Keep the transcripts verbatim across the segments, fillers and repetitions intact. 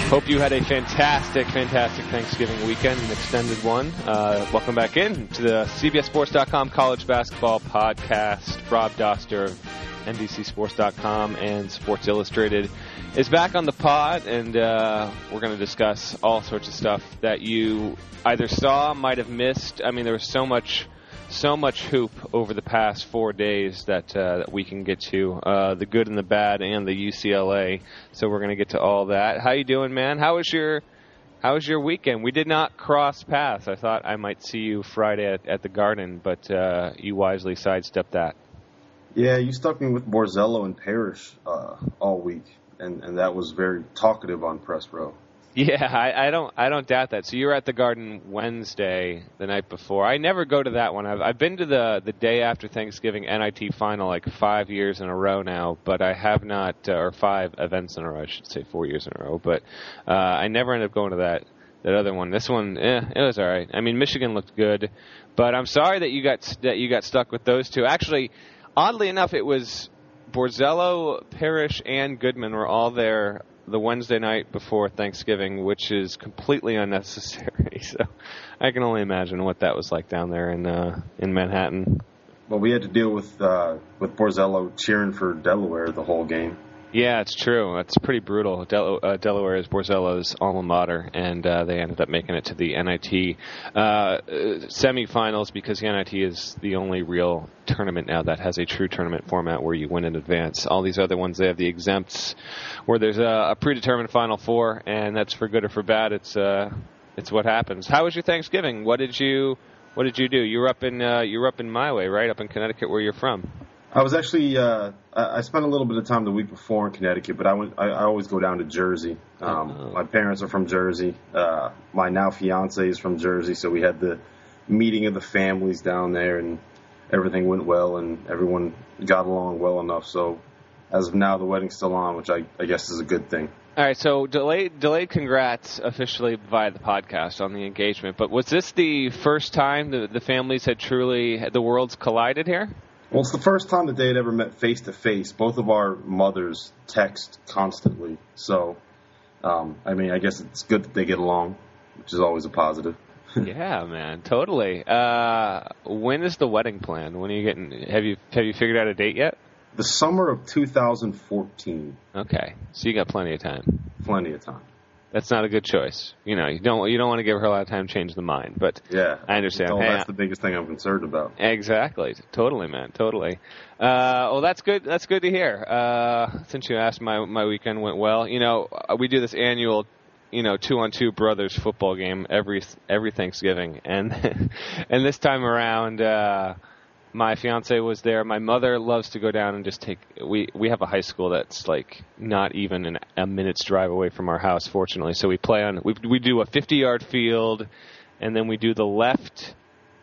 Hope you had a fantastic, fantastic Thanksgiving weekend, an extended one. Uh, welcome back in to the C B S Sports dot com College Basketball Podcast. Rob Doster of N B C Sports dot com and Sports Illustrated is back on the pod, and uh, we're going to discuss all sorts of stuff that you either saw, might have missed. I mean, there was so much... So much hoop over the past four days that uh, that we can get to, uh, the good and the bad and the U C L A. So we're going to get to all that. How you doing, man? How was your How was your weekend? We did not cross paths. I thought I might see you Friday at, at the Garden, but uh, you wisely sidestepped that. Yeah, you stuck me with Borzello and Parrish uh, all week, and, and that was very talkative on Press Row. Yeah, I, I don't I don't doubt that. So you were at the Garden Wednesday, the night before. I never go to that one. I've, I've been to the, the day after Thanksgiving N I T final like five years in a row now, but I have not, uh, or five events in a row, I should say four years in a row. But uh, I never ended up going to that that other one. This one, eh, it was all right. I mean, Michigan looked good, but I'm sorry that you got that you got stuck with those two. Actually, oddly enough, it was Borzello, Parrish, and Goodman were all there the Wednesday night before Thanksgiving, which is completely unnecessary. So I can only imagine what that was like down there in uh, in Manhattan. Well, we had to deal with uh, with Borzello cheering for Delaware the whole game. Yeah, it's true. It's pretty brutal. Del- uh, Delaware is Borzello's alma mater, and uh, they ended up making it to the N I T uh, semifinals because the N I T is the only real tournament now that has a true tournament format where you win in advance. All these other ones, they have the exempts where there's a, a predetermined Final Four, and that's for good or for bad. It's uh, it's what happens. How was your Thanksgiving? What did you What did you do? You were up in uh, you were up in my way, right? Up in Connecticut, where you're from. I was actually, uh, I spent a little bit of time the week before in Connecticut, but I went, I, I always go down to Jersey. Um, oh. My parents are from Jersey. Uh, my now fiance is from Jersey, so we had the meeting of the families down there, and everything went well, and everyone got along well enough. So as of now, the wedding's still on, which I, I guess is a good thing. All right, so delayed, delayed congrats officially via the podcast on the engagement, but was this the first time the, the families had truly, the worlds collided here? Well, it's the first time that they had ever met face-to-face. Both of our mothers text constantly. So, um, I mean, I guess it's good that they get along, which is always a positive. Yeah, man, totally. Uh, when is the wedding planned? When are you getting? Have you have you figured out a date yet? The summer of two thousand fourteen. Okay, so you got plenty of time. Plenty of time. That's not a good choice. You know, you don't you don't want to give her a lot of time to change the mind, but yeah, I understand. Well, hey, that's the biggest thing I'm concerned about. Exactly. Totally, man. Totally. Uh, well, that's good. That's good to hear. Uh, since you asked, my my weekend went well. You know, we do this annual, you know, two-on-two brothers football game every every Thanksgiving, and and this time around, uh, my fiance was there. My mother loves to go down and just take. We we have a high school that's like not even an, a minute's drive away from our house, fortunately. So we play on. We we do a fifty-yard field, and then we do the left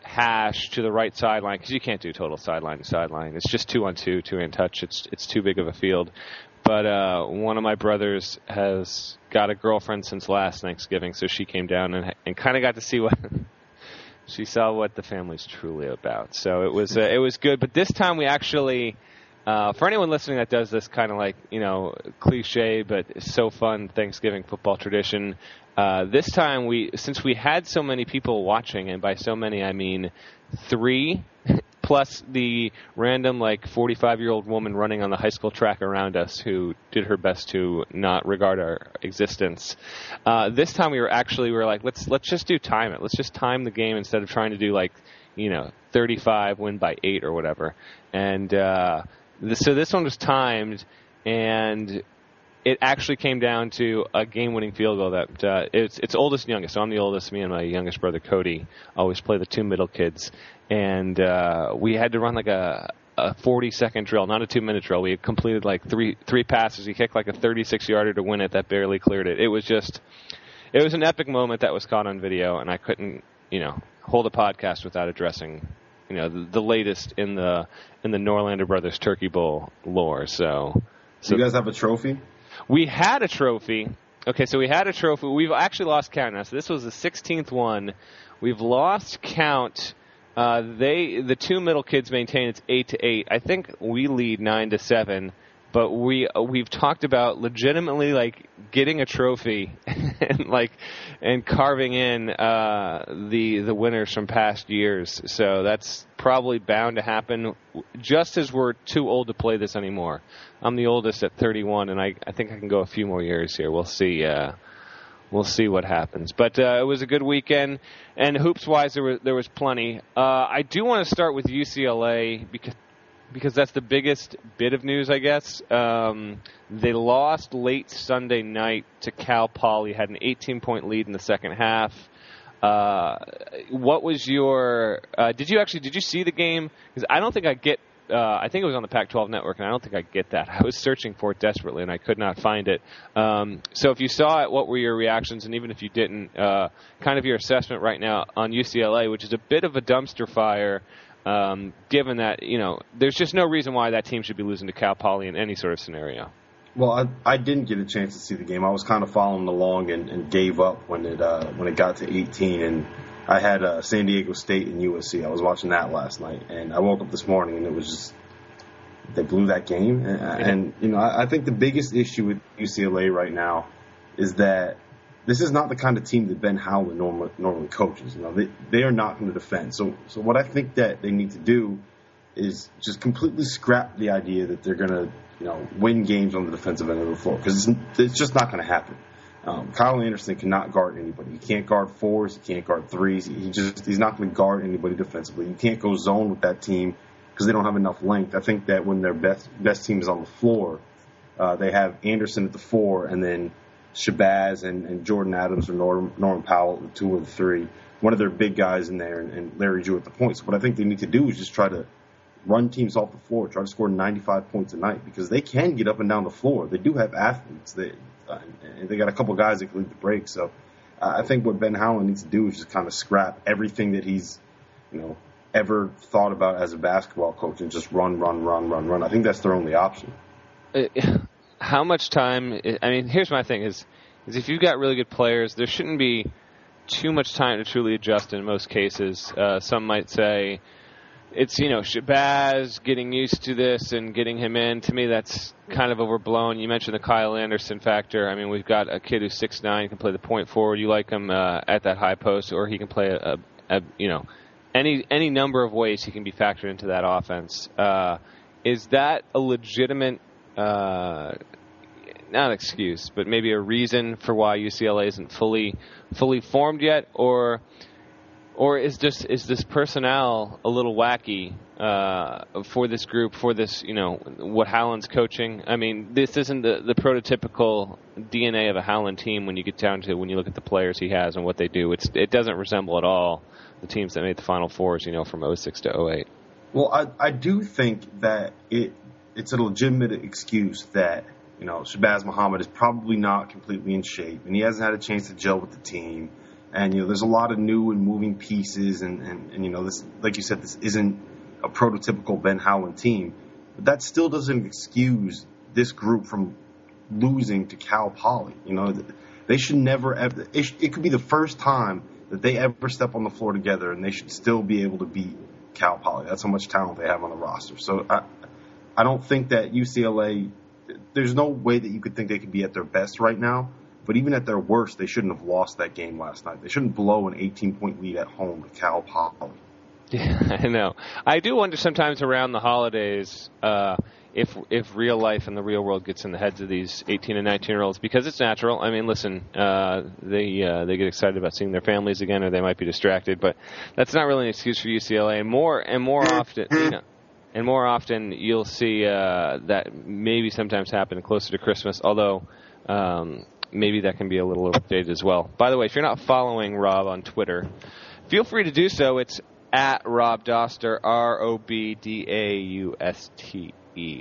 hash to the right sideline because you can't do total sideline to sideline. It's just two on two, two in touch. It's it's too big of a field. But uh, one of my brothers has got a girlfriend since last Thanksgiving, so she came down and and kind of got to see what. She saw what the family's truly about. So it was uh, it was good. But this time we actually, uh, for anyone listening that does this kind of like, you know, cliche but so fun Thanksgiving football tradition, uh, this time we, since we had so many people watching, and by so many I mean three, plus the random like forty-five-year-old woman running on the high school track around us who did her best to not regard our existence. Uh, this time we were actually, we were like, let's let's just do time it. Let's just time the game instead of trying to do like, you know, thirty-five, win by eight or whatever. And uh, this, so this one was timed, and it actually came down to a game-winning field goal that uh, it's it's oldest and youngest. So I'm the oldest. Me and my youngest brother Cody always play the two middle kids. And uh, we had to run like a a forty-second drill, not a two-minute drill. We had completed like three three passes. He kicked like a thirty-six-yarder to win it that barely cleared it. It was just, it was an epic moment that was caught on video, and I couldn't, you know, hold a podcast without addressing, you know, the, the latest in the in the Norlander Brothers Turkey Bowl lore. So, so do you guys have a trophy? We had a trophy. Okay, so we had a trophy. We've actually lost count now. So this was the sixteenth one. We've lost count. Uh, they, the two middle kids maintain it's eight to eight. I think we lead nine to seven, but we we've talked about legitimately like getting a trophy and like and carving in uh, the the winners from past years. So that's probably bound to happen. Just as we're too old to play this anymore. I'm the oldest at thirty-one, and I I think I can go a few more years here. We'll see. Uh, We'll see what happens. But uh, it was a good weekend, and hoops-wise, there was, there was plenty. Uh, I do want to start with U C L A because because that's the biggest bit of news, I guess. Um, they lost late Sunday night to Cal Poly, had an eighteen-point lead in the second half. Uh, what was your uh, – did you actually – did you see the game? Because I don't think I get – Uh, I think it was on the Pac twelve network, and I don't think I get that. I was searching for it desperately, and I could not find it. Um, so if you saw it, what were your reactions? And even if you didn't, uh, kind of your assessment right now on U C L A, which is a bit of a dumpster fire, um, given that, you know, there's just no reason why that team should be losing to Cal Poly in any sort of scenario. Well, I, I didn't get a chance to see the game. I was kind of following along and, and gave up when it uh, when it got to eighteen, and I had uh, San Diego State and U S C. I was watching that last night, and I woke up this morning, and it was just they blew that game. And, yeah. and you know, I, I think the biggest issue with U C L A right now is that this is not the kind of team that Ben Howland normally, normally coaches. You know, they they are not going to defend. So so what I think that they need to do is just completely scrap the idea that they're going to you know win games on the defensive end of the floor, because it's, it's just not going to happen. Um, Kyle Anderson cannot guard anybody. He can't guard fours. He can't guard threes. He just he's not going to guard anybody defensively. You can't go zone with that team because they don't have enough length. I think that when their best best team is on the floor, uh, they have Anderson at the four, and then Shabazz and, and Jordan Adams or Norman, Norman Powell, the two or the three. One of their big guys in there, and, and Larry Drew at the points. What I think they need to do is just try to run teams off the floor, try to score ninety-five points a night, because they can get up and down the floor. They do have athletes. They uh, and they got a couple guys that can lead the break. So uh, I think what Ben Howland needs to do is just kind of scrap everything that he's, you know, ever thought about as a basketball coach and just run, run, run, run, run. I think that's their only option. How much time? I mean, here's my thing: is is if you've got really good players, there shouldn't be too much time to truly adjust. In most cases, uh, some might say it's, you know, Shabazz getting used to this and getting him in. To me, that's kind of overblown. You mentioned the Kyle Anderson factor. I mean, we've got a kid who's six nine, can play the point forward. You like him uh, at that high post, or he can play a, a, a you know, any any number of ways he can be factored into that offense. Uh, is that a legitimate, uh, not excuse, but maybe a reason for why U C L A isn't fully fully formed yet, or? Or is this is this personnel a little wacky uh, for this group, for this, you know, what Howland's coaching? I mean, this isn't the, the prototypical D N A of a Howland team when you get down to when you look at the players he has and what they do. It's it doesn't resemble at all the teams that made the Final Fours, you know, from oh six to oh eight. Well, I I do think that it it's a legitimate excuse that, you know, Shabazz Muhammad is probably not completely in shape, and he hasn't had a chance to gel with the team. And, you know, there's a lot of new and moving pieces, and, and, and, you know, this, like you said, this isn't a prototypical Ben Howland team. But that still doesn't excuse this group from losing to Cal Poly. You know, they should never ever, it, it could be the first time that they ever step on the floor together, and they should still be able to beat Cal Poly. That's how much talent they have on the roster. So I, I don't think that U C L A, there's no way that you could think they could be at their best right now. But even at their worst, they shouldn't have lost that game last night. They shouldn't blow an eighteen-point lead at home to Cal Poly. Yeah, I know. I do wonder sometimes around the holidays uh, if if real life and the real world gets in the heads of these eighteen and nineteen-year-olds, because it's natural. I mean, listen, uh, they uh, they get excited about seeing their families again, or they might be distracted. But that's not really an excuse for U C L A. And more and more often, you know, and more often you'll see uh, that maybe sometimes happen closer to Christmas. Although. Um, Maybe that can be a little overstated as well. By the way, if you're not following Rob on Twitter, feel free to do so. It's at Rob Dauster, R O B D A U S T E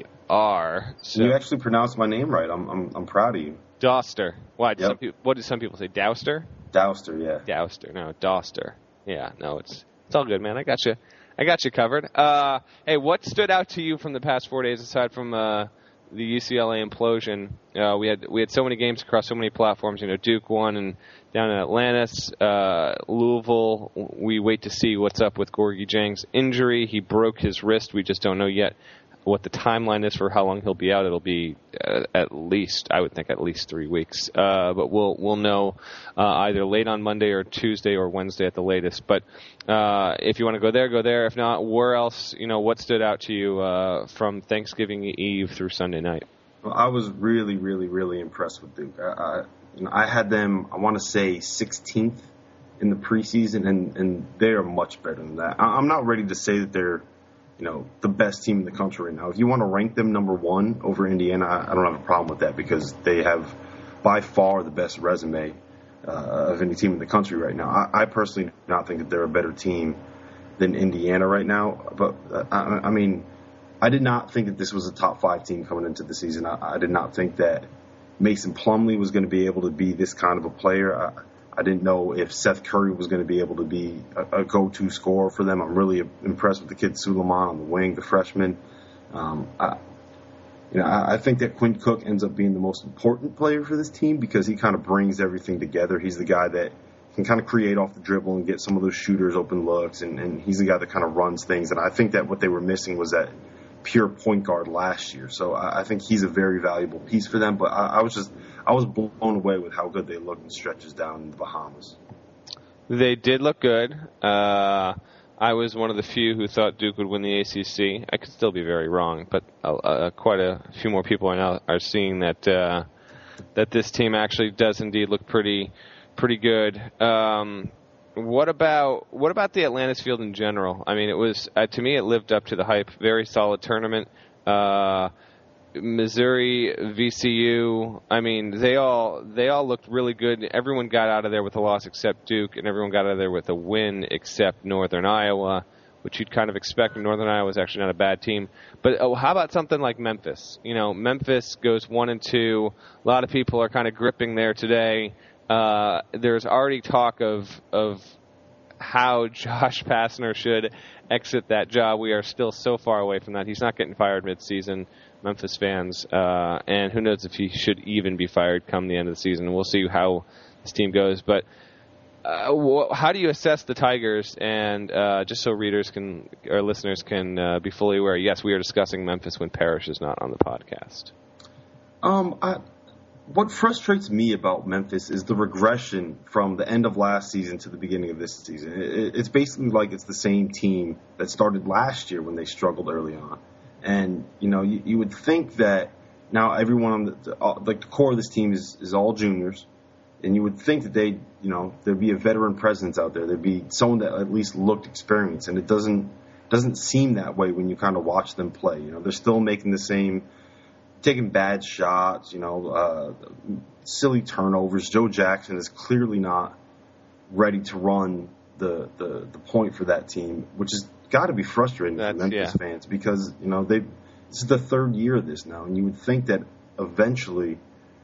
R. So, you actually pronounced my name right. I'm I'm, I'm proud of you. Dauster. Why? Yep. Some people, what do some people say? Douster? Douster, yeah. Douster. No, Dauster. Yeah, no, it's it's all good, man. I got you. I got you covered. Uh, hey, what stood out to you from the past four days aside from uh, the U C L A implosion? Uh, we had we had so many games across so many platforms. You know, Duke won, and down in Atlantis, uh, Louisville. We wait to see what's up with Gorgui Dieng's injury. He broke his wrist. We just don't know yet what the timeline is for how long he'll be out. It'll be uh, at least, I would think, at least three weeks. Uh, but we'll we'll know uh, either late on Monday or Tuesday or Wednesday at the latest. But uh, if you want to go there, go there. If not, where else? You know, what stood out to you uh, from Thanksgiving Eve through Sunday night? Well, I was really, really, really impressed with Duke. I, I, you know, I had them, I want to say, sixteenth in the preseason, and, and they are much better than that. I, I'm not ready to say that they're, you know, the best team in the country right now. If you want to rank them number one over Indiana, I, I don't have a problem with that because they have by far the best resume uh, of any team in the country right now. I, I personally do not think that they're a better team than Indiana right now. But, uh, I, I mean, I did not think that this was a top five team coming into the season. I, I did not think that Mason Plumlee was going to be able to be this kind of a player. I, I didn't know if Seth Curry was going to be able to be a, a go-to scorer for them. I'm really impressed with the kid Suleiman on the wing, the freshman. Um, I, you know, I, I think that Quinn Cook ends up being the most important player for this team because he kind of brings everything together. He's the guy that can kind of create off the dribble and get some of those shooters open looks, and, and he's the guy that kind of runs things. And I think that what they were missing was that pure point guard last year. So I, I think he's a very valuable piece for them. But I, I was just I was blown away with how good they looked in stretches down in the Bahamas. They did look good. Uh, I was one of the few who thought Duke would win the A C C. I could still be very wrong, but uh, uh, quite a few more people I know are seeing that uh, that this team actually does indeed look pretty pretty good. Um, What about what about the Atlantis Field in general? I mean, it was uh, to me it lived up to the hype. Very solid tournament. Uh, Missouri, V C U. I mean, they all they all looked really good. Everyone got out of there with a loss except Duke, and everyone got out of there with a win except Northern Iowa, which you'd kind of expect. Northern Iowa is actually not a bad team. But oh, how about something like Memphis? You know, Memphis goes one and two. A lot of people are kind of gripping there today. Uh, there's already talk of of how Josh Pastner should exit that job. We are still so far away from that. He's not getting fired mid-season, Memphis fans, uh, and who knows if he should even be fired come the end of the season. We'll see how this team goes. But uh, wh- how do you assess the Tigers? And uh, just so readers can, or listeners can uh, be fully aware, yes, we are discussing Memphis when Parrish is not on the podcast. Um, I. What frustrates me about Memphis is the regression from the end of last season to the beginning of this season. It's basically like it's the same team that started last year when they struggled early on. And, you know, you, you would think that now everyone on the, the, like the core of this team is, is all juniors. And you would think that they, you know, there'd be a veteran presence out there. There'd be someone that at least looked experienced. And it doesn't, doesn't seem that way when you kind of watch them play. You know, they're still making the same, taking bad shots, you know, uh, silly turnovers. Joe Jackson is clearly not ready to run the the, the point for that team, which has got to be frustrating That's, for Memphis yeah. fans because, you know, they this is the third year of this now, and you would think that eventually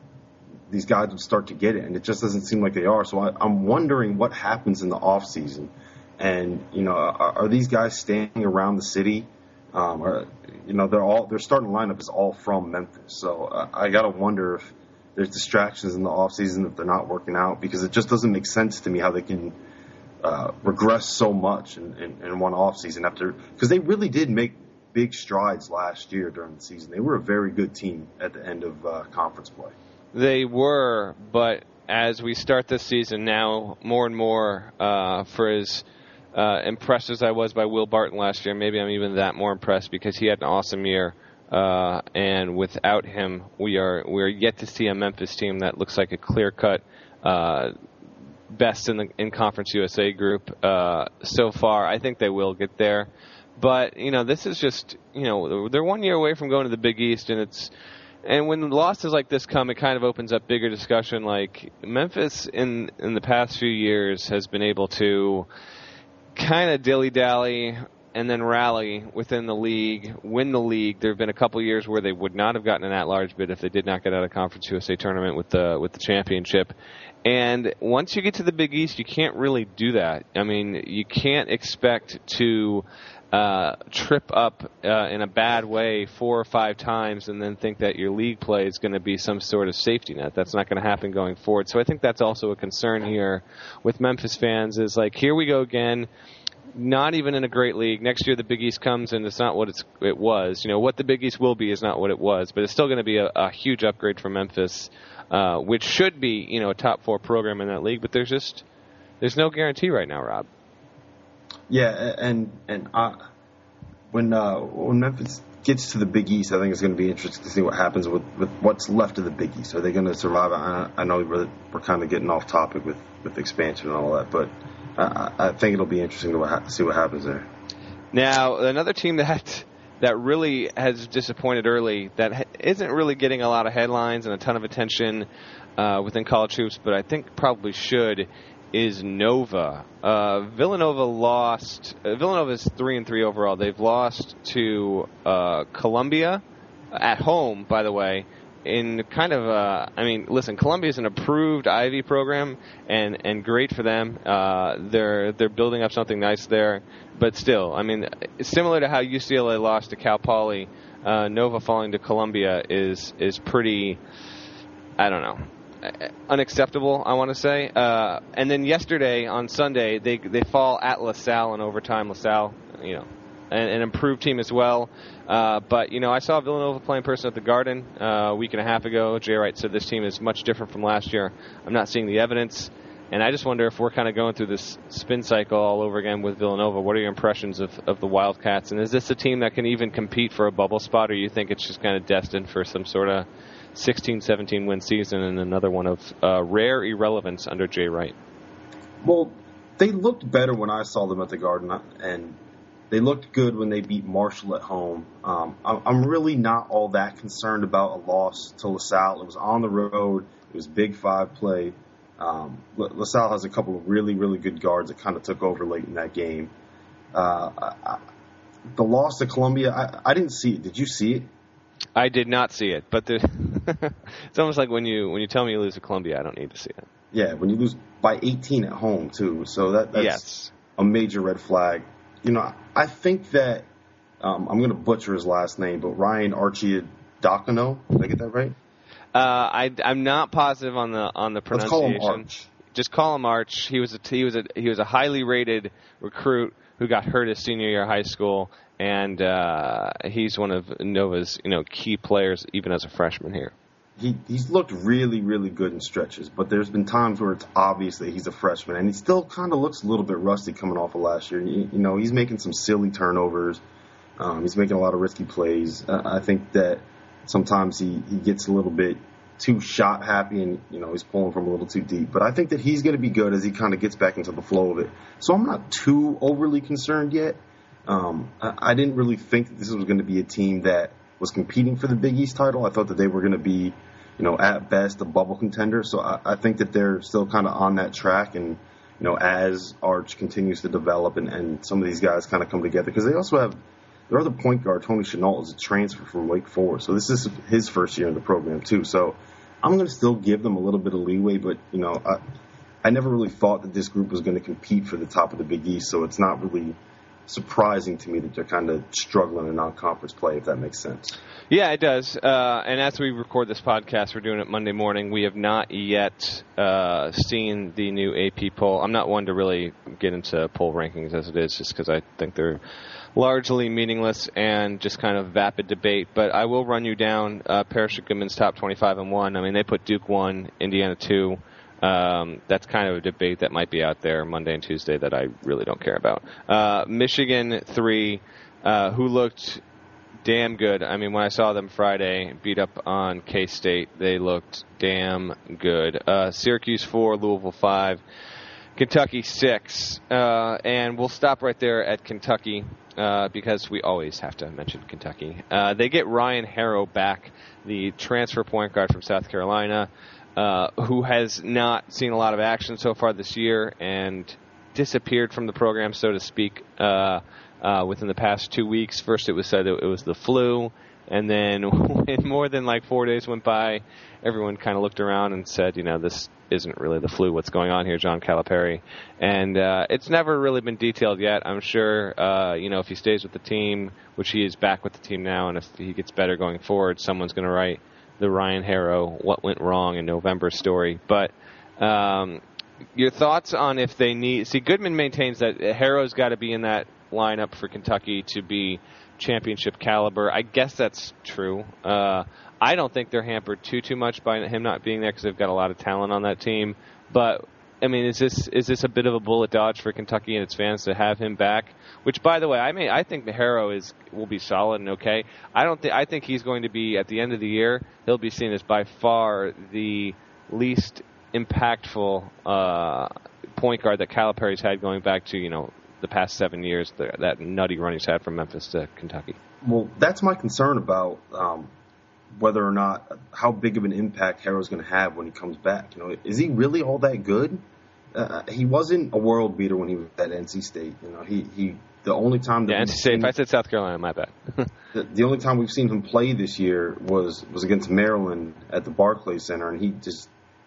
these guys would start to get it, and it just doesn't seem like they are. So I, I'm wondering what happens in the off season, and, you know, are, are these guys standing around the city? Um, or, you know, they're all their starting lineup is all from Memphis, so uh, I gotta wonder if there's distractions in the off season if they're not working out, because it just doesn't make sense to me how they can uh, regress so much in, in, in one off season after, because they really did make big strides last year during the season. They were a very good team at the end of uh, conference play. They were, but as we start this season now, more and more uh, for as Uh, impressed as I was by Will Barton last year, maybe I'm even that more impressed because he had an awesome year. Uh, and without him, we are we are yet to see a Memphis team that looks like a clear-cut uh, best in the in Conference U S A group uh, so far. I think they will get there, but you know, this is just you know they're one year away from going to the Big East, and it's and when losses like this come, it kind of opens up bigger discussion. Like Memphis in in the past few years has been able to kind of dilly-dally and then rally within the league, win the league. There have been a couple of years where they would not have gotten an at-large bid if they did not get out of Conference U S A tournament with the with the championship. And once you get to the Big East, you can't really do that. I mean, you can't expect to uh, trip up uh, in a bad way four or five times and then think that your league play is going to be some sort of safety net. That's not going to happen going forward. So I think that's also a concern here with Memphis fans is like, here we go again. not even in a great league. Next year the Big East comes and it's not what it's, it was. You know, what the Big East will be is not what it was, but it's still going to be a, a huge upgrade for Memphis, uh, which should be, you know, a top four program in that league, but there's just, there's no guarantee right now, Rob. Yeah, and and uh, when uh, when Memphis gets to the Big East, I think it's going to be interesting to see what happens with, with what's left of the Big East. Are they going to survive? I, I know we're, we're kind of getting off topic with, with expansion and all that, but I, I think it'll be interesting to ha- see what happens there. Now, another team that that really has disappointed early, that isn't really getting a lot of headlines and a ton of attention uh, within college hoops, but I think probably should, is Nova. Uh, Villanova lost. Uh, Villanova is three and three overall. They've lost to uh, Columbia at home, by the way. In kind of, uh, I mean, listen, Columbia is an approved Ivy program, and, and great for them. Uh, they're they're building up something nice there, but still, I mean, similar to how U C L A lost to Cal Poly, uh, Nova falling to Columbia is is pretty, I don't know, unacceptable, I want to say. Uh, and then yesterday on Sunday, they they fall at LaSalle in overtime. LaSalle, you know, an, an improved team as well. Uh, but, you know, I saw Villanova play in person at the Garden uh, a week and a half ago. Jay Wright said this team is much different from last year. I'm not seeing the evidence. And I just wonder if we're kind of going through this spin cycle all over again with Villanova. What are your impressions of, of the Wildcats? And is this a team that can even compete for a bubble spot, or you think it's just kind of destined for some sort of sixteen, seventeen win season and another one of uh, rare irrelevance under Jay Wright? Well, they looked better when I saw them at the Garden, and they looked good when they beat Marshall at home. Um, I'm really not all that concerned about a loss to LaSalle. It was on the road. It was Big Five play. Um, LaSalle has a couple of really, really good guards that kind of took over late in that game. Uh, I, the loss to Columbia, I, I didn't see it. Did you see it? I did not see it, but the it's almost like when you when you tell me you lose to Columbia, I don't need to see it. Yeah, when you lose by eighteen at home too, so that that's yes. a major red flag. You know, I think that um, I'm going to butcher his last name, but Ryan Arcidiacono, did I get that right? Uh, I I'm not positive on the on the pronunciation. Let's call him Arch. Just call him Arch. He was a he was a he was a highly rated recruit who got hurt his senior year of high school, and uh, he's one of Nova's you know key players even as a freshman here. He he's looked really really good in stretches, but there's been times where it's obvious that he's a freshman, and he still kind of looks a little bit rusty coming off of last year. You, you know, he's making some silly turnovers. Um, he's making a lot of risky plays. Uh, I think that sometimes he, he gets a little bit too shot happy, and you know he's pulling from a little too deep. But I think that he's going to be good as he kind of gets back into the flow of it. So I'm not too overly concerned yet. Um, I, I didn't really think that this was going to be a team that was competing for the Big East title. I thought that they were going to be, you know, at best a bubble contender. So I, I think that they're still kind of on that track. And, you know, as Arch continues to develop and, and some of these guys kind of come together, because they also have their other point guard, Tony Chenault, is a transfer from Wake Forest. So this is his first year in the program too. So I'm going to still give them a little bit of leeway, but, you know, I, I never really thought that this group was going to compete for the top of the Big East. So it's not really surprising to me that they're kind of struggling in non-conference play, if that makes sense. Yeah, it does. Uh, and as we record this podcast, we're doing it Monday morning. We have not yet uh, seen the new A P poll. I'm not one to really get into poll rankings as it is, just because I think they're largely meaningless and just kind of vapid debate. But I will run you down uh, Parachute Goodman's top twenty-five and one. I mean, they put Duke one, Indiana two. Um, that's kind of a debate that might be out there Monday and Tuesday that I really don't care about. Uh, Michigan three, uh, who looked damn good. I mean, when I saw them Friday beat up on K-State, they looked damn good. Uh, Syracuse four, Louisville five, Kentucky six, uh, and we'll stop right there at Kentucky uh, because we always have to mention Kentucky. Uh, they get Ryan Harrow back, the transfer point guard from South Carolina, uh, who has not seen a lot of action so far this year and disappeared from the program, so to speak, uh, uh, within the past two weeks. First it was said it was the flu, and then when more than like four days went by, everyone kind of looked around and said, you know, this isn't really the flu. What's going on here, John Calipari? And uh, it's never really been detailed yet. I'm sure, uh, you know, if he stays with the team, which he is back with the team now, and if he gets better going forward, someone's going to write the Ryan Harrow What Went Wrong in November story. But um, Your thoughts on if they need... See, Goodman maintains that Harrow's got to be in that lineup for Kentucky to be championship caliber. I guess that's true. Uh, I don't think they're hampered too, too much by him not being there because they've got a lot of talent on that team. But, I mean, is this is this a bit of a bullet dodge for Kentucky and its fans to have him back? Which, by the way, I mean, I think Harrow is will be solid and okay. I don't think I think he's going to be, at the end of the year, he'll be seen as by far the least impactful uh, point guard that Calipari's had going back to, you know, the past seven years, the, that nutty run he's had from Memphis to Kentucky. Well, that's my concern about um, whether or not, how big of an impact Harrow's going to have when he comes back. You know, is he really all that good? Uh, he wasn't a world beater when he was at N C State. You know, he, he the only time that yeah, N C State. If I said South Carolina, my bad. the, the only time we've seen him play this year was was against Maryland at the Barclays Center, and he just.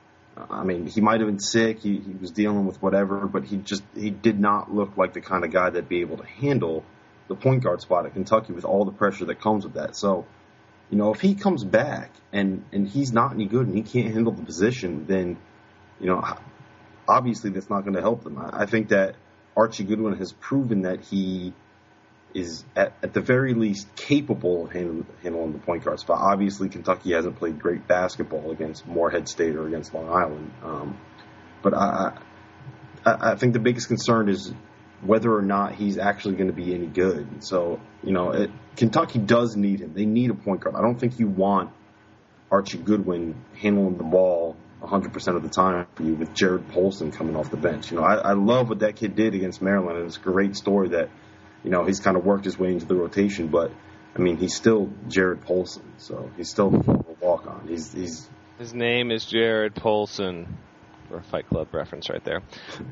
I mean, he might have been sick. He, he was dealing with whatever, but he just he did not look like the kind of guy that'd be able to handle the point guard spot at Kentucky with all the pressure that comes with that. So, you know, if he comes back and, and he's not any good and he can't handle the position, then, you know, obviously that's not going to help them. I, I think that Archie Goodwin has proven that he is at, at the very least capable of handling, handling the point guard spot. Obviously, Kentucky hasn't played great basketball against Morehead State or against Long Island. Um, but I, I, I think the biggest concern is whether or not he's actually going to be any good. So, you know, it, Kentucky does need him. They need a point guard. I don't think you want Archie Goodwin handling the ball one hundred percent of the time for you with Jared Polson coming off the bench. You know, I, I love what that kid did against Maryland, and it's a great story that, you know, he's kind of worked his way into the rotation, but I mean, he's still Jared Polson, so he's still a walk-on. He's he's his name is Jared Polson, for a Fight Club reference right there.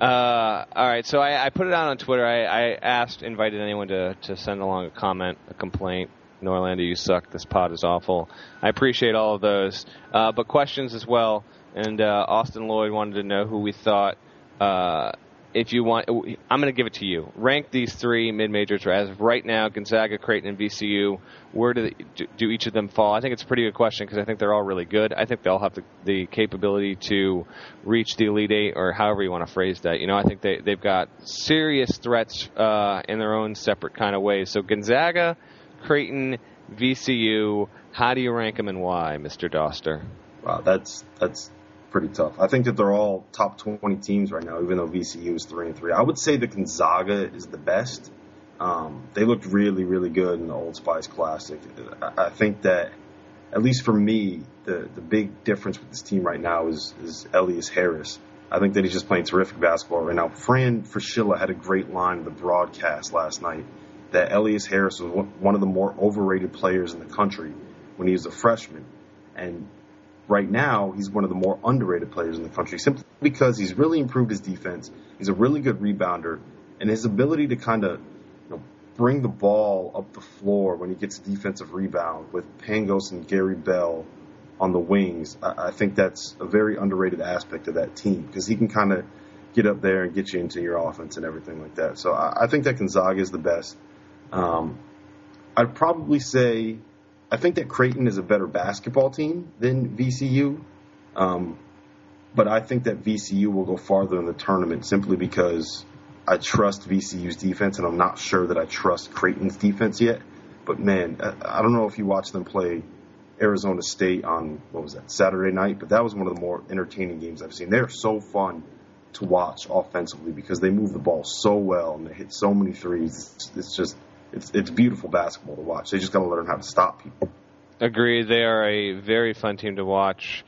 Uh, all right, so I, I put it out on Twitter. I, I asked, invited anyone to to send along a comment, a complaint. Norlander, you suck. This pod is awful. I appreciate all of those, uh, but questions as well. And uh, Austin Lloyd wanted to know who we thought. Uh, If you want, I'm going to give it to you. Rank these three mid-majors as of right now: Gonzaga, Creighton, and V C U. Where do, they, do each of them fall? I think it's a pretty good question because I think they're all really good. I think they all have the, the capability to reach the Elite Eight, or however you want to phrase that. You know, I think they they've got serious threats uh, in their own separate kind of ways. So Gonzaga, Creighton, V C U. How do you rank them and why, Mister Doster? Wow, that's that's. pretty tough. I think that they're all top twenty teams right now, even though V C U is three and three. I would say that Gonzaga is the best. Um, they looked really, really good in the Old Spice Classic. I, I think that, at least for me, the, the big difference with this team right now is, is Elias Harris. I think that he's just playing terrific basketball right now. Fran Fraschilla had a great line in the broadcast last night that Elias Harris was one of the more overrated players in the country when he was a freshman. And right now, he's one of the more underrated players in the country simply because he's really improved his defense. He's a really good rebounder, and his ability to kind of, you know, bring the ball up the floor when he gets a defensive rebound with Pangos and Gary Bell on the wings, I, I think that's a very underrated aspect of that team because he can kind of get up there and get you into your offense and everything like that. So I, I think that Gonzaga is the best. Um, I'd probably say I think that Creighton is a better basketball team than V C U, um, but I think that V C U will go farther in the tournament simply because I trust V C U's defense, and I'm not sure that I trust Creighton's defense yet. But, man, I, I don't know if you watched them play Arizona State on, what was that, Saturday night, but that was one of the more entertaining games I've seen. They're so fun to watch offensively because they move the ball so well and they hit so many threes. It's, it's just – It's it's beautiful basketball to watch. They just got to learn how to stop people. Agreed. They are a very fun team to watch.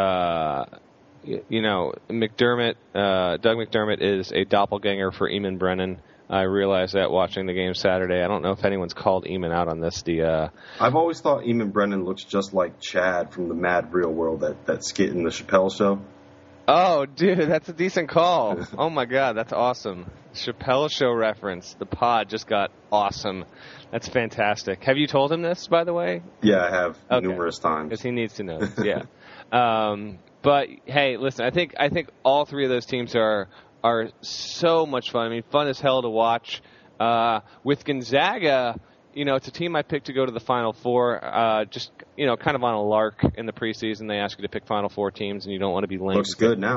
Uh, you know, McDermott, uh, Doug McDermott is a doppelganger for Eamon Brennan. I realized that watching the game Saturday. I don't know if anyone's called Eamon out on this. The uh, I've always thought Eamon Brennan looks just like Chad from the Mad Real World, that, that skit in the Chappelle Show. Oh, dude, that's a decent call. Oh, my God, that's awesome. Chappelle Show reference. The pod just got awesome. That's fantastic. Have you told him this, by the way? Yeah, I have okay. numerous times. Because he needs to know. Yeah. um, but, hey, listen, I think I think all three of those teams are are so much fun. I mean, fun as hell to watch. Uh, with Gonzaga, you know, it's a team I picked to go to the Final Four, uh, just, you know, kind of on a lark in the preseason. They ask you to pick Final Four teams, and you don't want to be linked. Looks good now.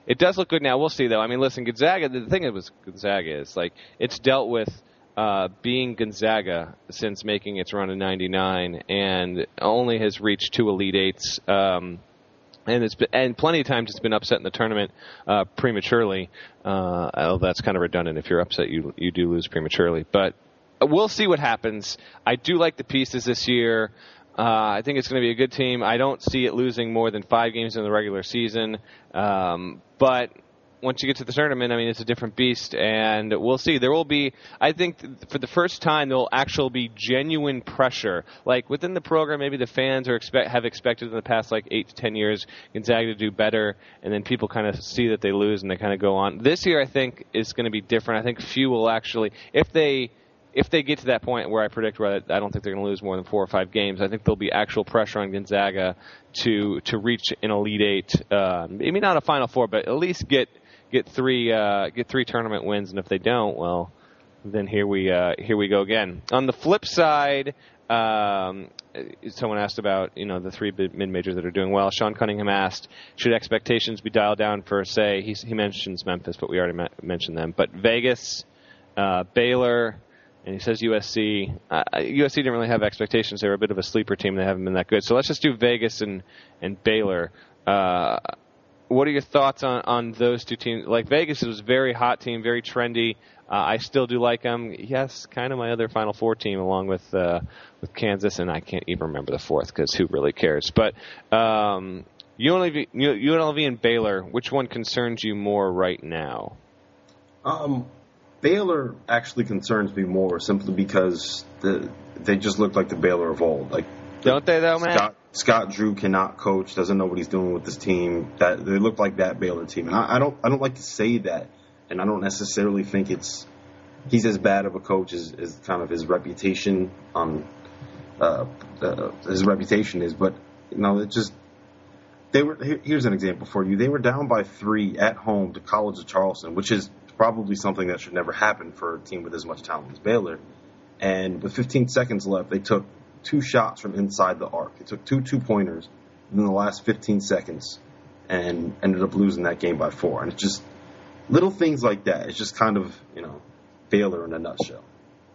it does look good now. We'll see, though. I mean, listen, Gonzaga, the thing with Gonzaga is, like, it's dealt with uh, being Gonzaga since making its run in ninety-nine and only has reached two Elite Eights. Um, and it's been, and plenty of times it's been upset in the tournament uh, prematurely. Uh, oh, that's kind of redundant. If you're upset, you you do lose prematurely. But we'll see what happens. I do like the pieces this year. Uh, I think it's going to be a good team. I don't see it losing more than five games in the regular season. Um, but once you get to the tournament, I mean, it's a different beast, and we'll see. There will be, I think, for the first time, there will actually be genuine pressure. Like, within the program, maybe the fans are expect, have expected in the past, like, eight to ten years, Gonzaga to do better, and then people kind of see that they lose, and they kind of go on. This year, I think, is going to be different. I think few will actually, if they... If they get to that point where I predict where I don't think they're going to lose more than four or five games, I think there'll be actual pressure on Gonzaga to to reach an Elite Eight, uh, maybe not a Final Four, but at least get get three uh, get three tournament wins. And if they don't, well, then here we uh, here we go again. On the flip side, um, someone asked about you know the three mid majors that are doing well. Sean Cunningham asked, should expectations be dialed down for, say, he, he mentions Memphis, but we already ma- mentioned them, but Vegas, uh, Baylor. And he says U S C. Uh, U S C didn't really have expectations. They were a bit of a sleeper team. They haven't been that good. So let's just do Vegas and, and Baylor. Uh, what are your thoughts on, on those two teams? Like, Vegas was a very hot team, very trendy. Uh, I still do like them. Yes, kind of my other Final Four team along with uh, with Kansas, and I can't even remember the fourth because who really cares? But um, U N L V, U N L V and Baylor, which one concerns you more right now? Um. Baylor actually concerns me more simply because the, they just look like the Baylor of old. Like, don't they, though, man? Scott, Scott Drew cannot coach, doesn't know what he's doing with this team. That they look like that Baylor team, and I, I don't I don't like to say that, and I don't necessarily think it's he's as bad of a coach as, as kind of his reputation um uh, uh his reputation is. But you know, it just they were. Here's an example for you. They were down by three at home to College of Charleston, which is probably something that should never happen for a team with as much talent as Baylor. And with fifteen seconds left, they took two shots from inside the arc. They took two two-pointers in the last fifteen seconds and ended up losing that game by four. And it's just little things like that. It's just kind of, you know, Baylor in a nutshell.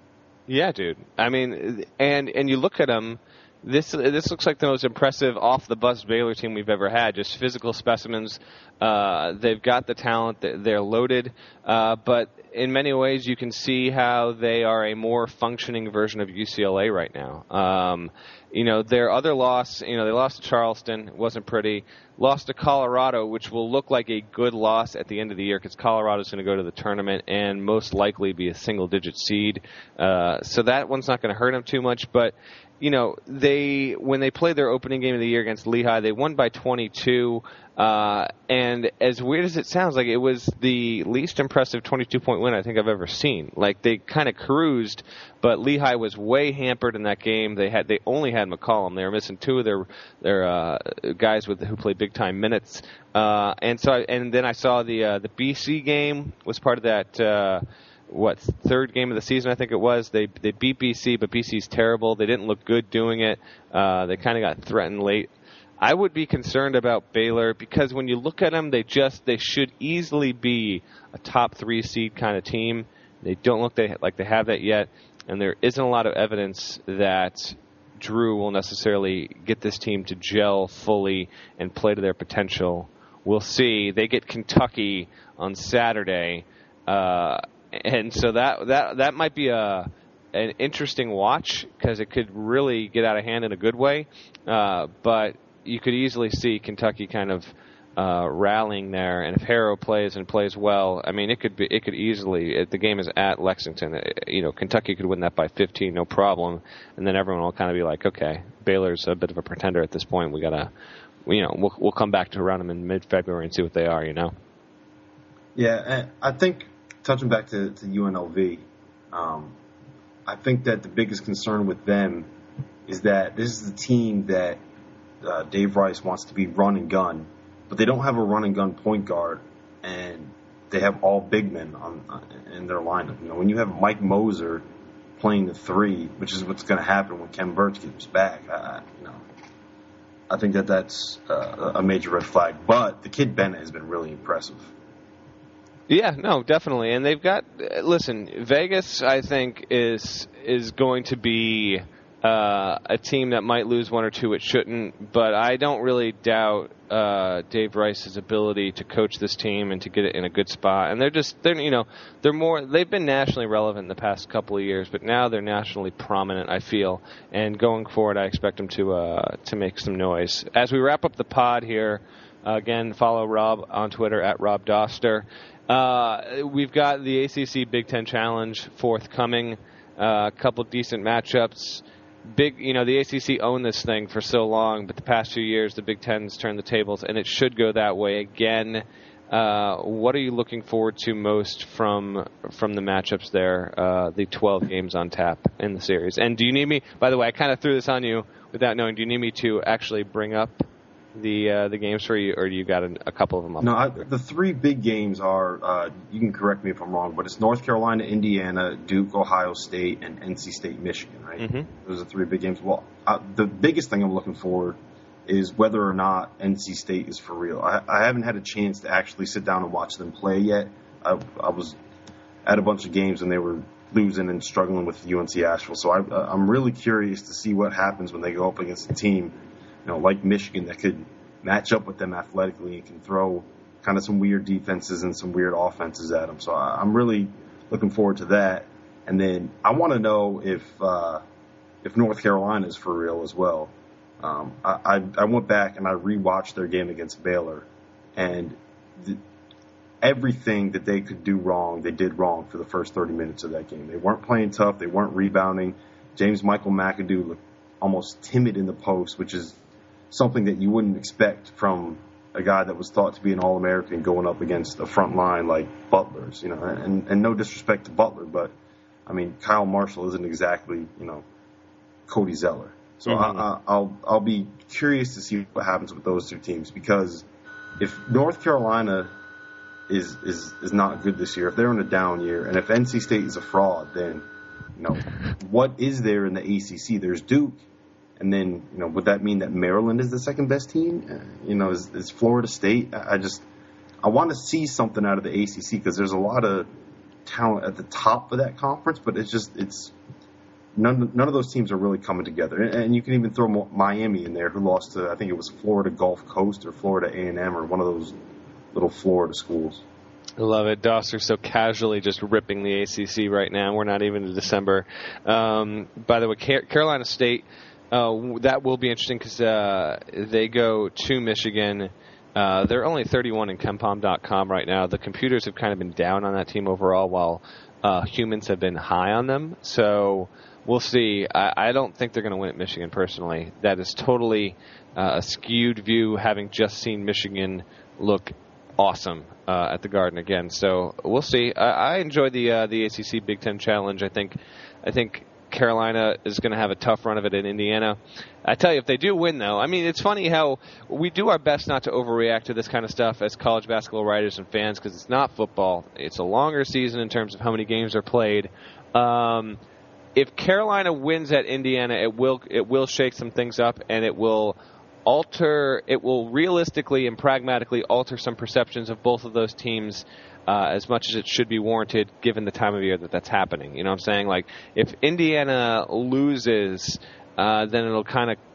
Yeah, dude. I mean, and and you look at them, this this looks like the most impressive off-the-bus Baylor team we've ever had. Just physical specimens. Uh, they've got the talent. They're loaded. Uh, but in many ways, you can see how they are a more functioning version of U C L A right now. Um, you know, their other loss, you know, they lost to Charleston. It wasn't pretty. Lost to Colorado, which will look like a good loss at the end of the year because Colorado's going to go to the tournament and most likely be a single-digit seed. Uh, so that one's not going to hurt them too much. But you know, they when they played their opening game of the year against Lehigh, they won by twenty-two. Uh, and as weird as it sounds, like it was the least impressive twenty-two point win I think I've ever seen. Like they kind of cruised, but Lehigh was way hampered in that game. They had they only had McCollum. They were missing two of their their uh, guys with who played big time minutes. Uh, and so I, and then I saw the uh, the B C game was part of that. Uh, What third game of the season I think it was. They they beat B C, but B C's terrible. They didn't look good doing it. Uh, they kind of got threatened late. I would be concerned about Baylor because when you look at them, they just they should easily be a top three seed kind of team. They don't look they, like they have that yet, and there isn't a lot of evidence that Drew will necessarily get this team to gel fully and play to their potential. We'll see. They get Kentucky on Saturday. Uh, And so that that that might be a an interesting watch because it could really get out of hand in a good way. Uh, but you could easily see Kentucky kind of uh, rallying there, and if Harrow plays and plays well, I mean, it could be it could easily. If the game is at Lexington, you know, Kentucky could win that by fifteen, no problem, and then everyone will kind of be like, okay, Baylor's a bit of a pretender at this point. We gotta, you know, we'll we'll come back to around them in mid-February and see what they are, you know. Yeah, and I think. Touching back to, to U N L V, um, I think that the biggest concern with them is that this is the team that uh, Dave Rice wants to be run and gun, but they don't have a run and gun point guard, and they have all big men on, on in their lineup. You know, when you have Mike Moser playing the three, which is what's going to happen when Ken Burch gets back, I, you know, I think that that's uh, a major red flag. But the kid Bennett has been really impressive. Yeah, no, definitely. And they've got, listen, Vegas, I think, is is going to be uh, a team that might lose one or two it shouldn't, but I don't really doubt uh, Dave Rice's ability to coach this team and to get it in a good spot. And they're just, they're you know, they're more, they've been nationally relevant in the past couple of years, but now they're nationally prominent, I feel. And going forward, I expect them to uh, to make some noise. As we wrap up the pod here, uh, again, follow Rob on Twitter at Rob Doster. Uh, we've got the A C C Big Ten Challenge forthcoming. A uh, couple decent matchups. Big, you know, the A C C owned this thing for so long, but the past few years the Big Ten's turned the tables, and it should go that way again. Uh, what are you looking forward to most from from the matchups there? Uh, the twelve games on tap in the series. And do you need me? By the way, I kind of threw this on you without knowing. Do you need me to actually bring up the uh, the games for you, or do you got a, a couple of them up? No, I, the three big games are, uh, you can correct me if I'm wrong, but it's North Carolina, Indiana, Duke, Ohio State, and N C State, Michigan, right? Mm-hmm. Those are three big games. Well, uh, the biggest thing I'm looking for is whether or not N C State is for real. I, I haven't had a chance to actually sit down and watch them play yet. I, I was at a bunch of games and they were losing and struggling with U N C Asheville, so I, uh, I'm really curious to see what happens when they go up against a team, you know, like Michigan, that could match up with them athletically and can throw kind of some weird defenses and some weird offenses at them. So I'm really looking forward to that. And then I want to know if uh, if North Carolina is for real as well. Um, I, I, I went back and I rewatched their game against Baylor, and the, everything that they could do wrong, they did wrong for the first thirty minutes of that game. They weren't playing tough. They weren't rebounding. James Michael McAdoo looked almost timid in the post, which is something that you wouldn't expect from a guy that was thought to be an All-American going up against a front line like Butler's, you know, and, and no disrespect to Butler, but I mean, Kyle Marshall isn't exactly, you know, Cody Zeller. So mm-hmm. I, I, I'll, I'll be curious to see what happens with those two teams, because if North Carolina is, is, is not good this year, if they're in a down year, and if N C State is a fraud, then, you know, what is there in the A C C? There's Duke. And then, you know, would that mean that Maryland is the second best team? Uh, you know, is, is Florida State? I, I just, I want to see something out of the A C C, because there's a lot of talent at the top of that conference, but it's just, it's, none, none of those teams are really coming together. And, and you can even throw Miami in there, who lost to, I think it was Florida Gulf Coast or Florida A and M or one of those little Florida schools. I love it. Doster so casually just ripping the A C C right now. We're not even in December. Um, by the way, Car- Carolina State, Uh, that will be interesting because uh, they go to Michigan. Uh, they're only thirty-one in KenPom dot com right now. The computers have kind of been down on that team overall, while uh, humans have been high on them. So we'll see. I, I don't think they're going to win at Michigan personally. That is totally uh, a skewed view, having just seen Michigan look awesome uh, at the Garden again. So we'll see. I, I enjoy the uh, the A C C Big Ten Challenge. I think. I think. Carolina is going to have a tough run of it in Indiana. I tell you, if they do win, though, I mean, it's funny how we do our best not to overreact to this kind of stuff as college basketball writers and fans, because it's not football. It's a longer season in terms of how many games are played. Um, if Carolina wins at Indiana, it will it will shake some things up, and it will alter, it will realistically and pragmatically alter some perceptions of both of those teams. Uh, as much as it should be warranted given the time of year that that's happening. You know what I'm saying? Like, if Indiana loses, uh, then it'll kind of,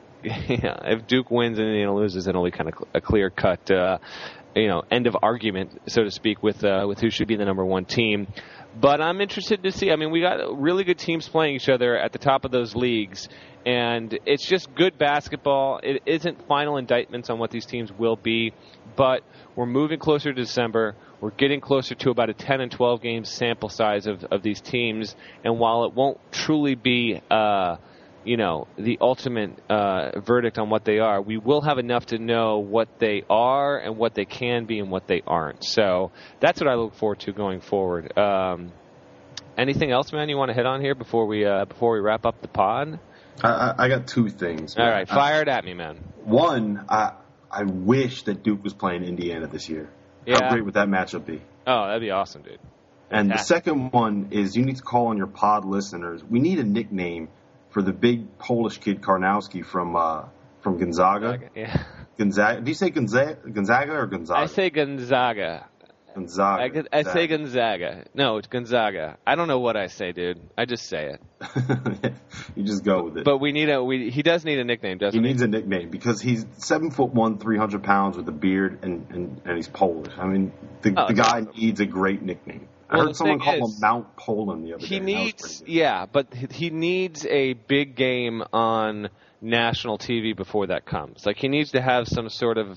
if Duke wins and Indiana loses, then it'll be kind of a clear-cut, uh, you know, end of argument, so to speak, with uh, with who should be the number one team. But I'm interested to see. I mean, we got really good teams playing each other at the top of those leagues, and it's just good basketball. It isn't final indictments on what these teams will be, but we're moving closer to December. We're getting closer to about a ten and twelve game sample size of, of these teams, and while it won't truly be, uh, you know, the ultimate uh, verdict on what they are, we will have enough to know what they are and what they can be and what they aren't. So that's what I look forward to going forward. Um, anything else, man, you want to hit on here before we uh, before we wrap up the pod? I, I got two things. Man. All right, fire it at me, man. One, I I wish that Duke was playing Indiana this year. Yeah. How great would that matchup be? Oh, that'd be awesome, dude. And the second one is you need to call on your pod listeners. We need a nickname for the big Polish kid Karnowski from uh, from Gonzaga. Gonzaga. Yeah. Gonzaga. Do you say Gonzaga, Gonzaga or Gonzaga? I say Gonzaga. Gonzaga. I, I say Gonzaga. No, it's Gonzaga. I don't know what I say, dude. I just say it. You just go with it. But we need a. We he does need a nickname, doesn't he? He needs a nickname because he's seven foot one, three hundred pounds with a beard, and, and, and he's Polish. I mean, the, oh, the guy needs a great nickname. I well, heard someone call is, him Mount Poland the other he day. He needs, yeah, but he needs a big game on national T V before that comes. Like he needs to have some sort of.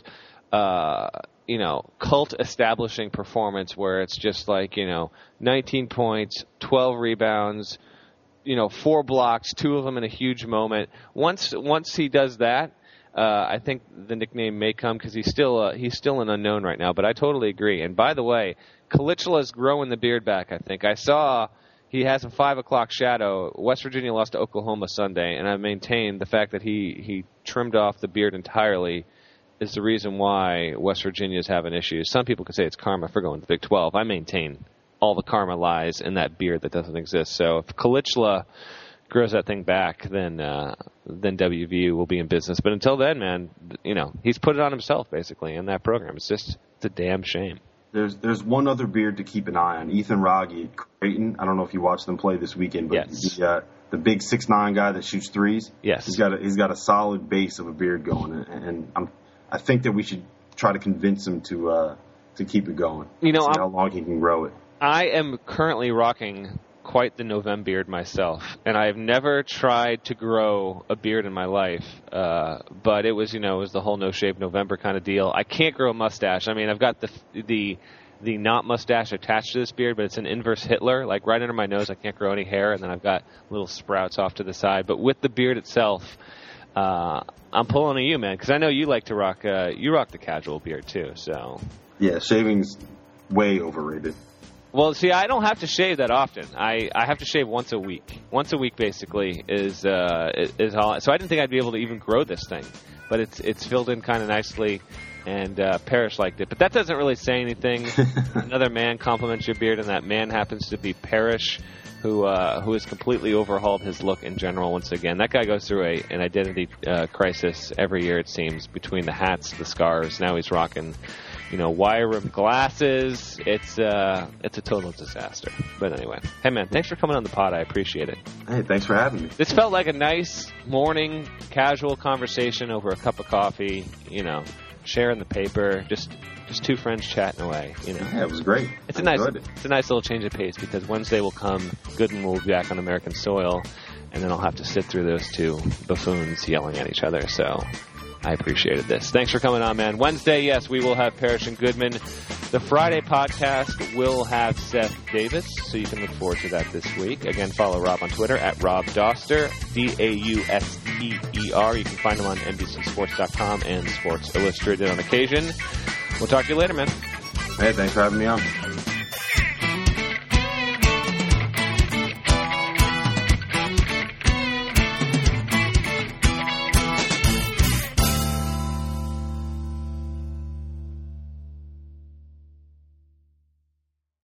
Uh, you know, cult establishing performance where it's just like, you know, nineteen points, twelve rebounds, you know, four blocks, two of them in a huge moment. Once once he does that, uh, I think the nickname may come because he's still uh, he's still an unknown right now. But I totally agree. And by the way, Kalichala's growing the beard back. I think I saw he has a five o'clock shadow. West Virginia lost to Oklahoma Sunday, and I maintain the fact that he he trimmed off the beard entirely is the reason why West Virginia is having issues. Some people could say it's karma for going to the Big twelve. I maintain all the karma lies in that beard that doesn't exist. So if Kalichala grows that thing back, then uh, then W V U will be in business. But until then, man, you know, he's put it on himself basically in that program. It's just it's a damn shame. There's there's one other beard to keep an eye on. Ethan Rogge at Creighton. I don't know if you watched them play this weekend, but yes. the, uh, the big six nine guy that shoots threes. Yes, he's got a, he's got a solid base of a beard going, and, and I'm. I think that we should try to convince him to uh, to keep it going. You know, see I'm, how long he can grow it. I am currently rocking quite the November beard myself, and I've never tried to grow a beard in my life. Uh, but it was, you know, it was the whole no shave November kind of deal. I can't grow a mustache. I mean, I've got the the the not mustache attached to this beard, but it's an inverse Hitler, like right under my nose. I can't grow any hair, and then I've got little sprouts off to the side. But with the beard itself. Uh, I'm pulling a you, man, because I know you like to rock. Uh, you rock the casual beard too, so. Yeah, shaving's way overrated. Well, see, I don't have to shave that often. I, I have to shave once a week. Once a week, basically, is uh, is all. So I didn't think I'd be able to even grow this thing, but it's it's filled in kind of nicely, and uh, Parrish liked it. But that doesn't really say anything. Another man compliments your beard, and that man happens to be Parrish. Who uh, who has completely overhauled his look in general once again. That guy goes through a an identity uh, crisis every year, it seems, between the hats, the scarves. Now he's rocking, you know, wire rim glasses. It's uh, it's a total disaster. But anyway, hey man, thanks for coming on the pod. I appreciate it. Hey, thanks for having me. This felt like a nice morning, casual conversation over a cup of coffee. You know, sharing the paper, just. Just two friends chatting away, you know. Yeah, it was great. It's a nice, it. it's a nice little change of pace because Wednesday will come, Gooden will be back on American soil, and then I'll have to sit through those two buffoons yelling at each other. So I appreciated this. Thanks for coming on, man. Wednesday, yes, we will have Parrish and Goodman. The Friday podcast will have Seth Davis, so you can look forward to that this week. Again, follow Rob on Twitter at Rob Dauster, D A U S T E R. You can find him on N B C Sports dot com and Sports Illustrated on occasion. We'll talk to you later, man. Hey, thanks for having me on.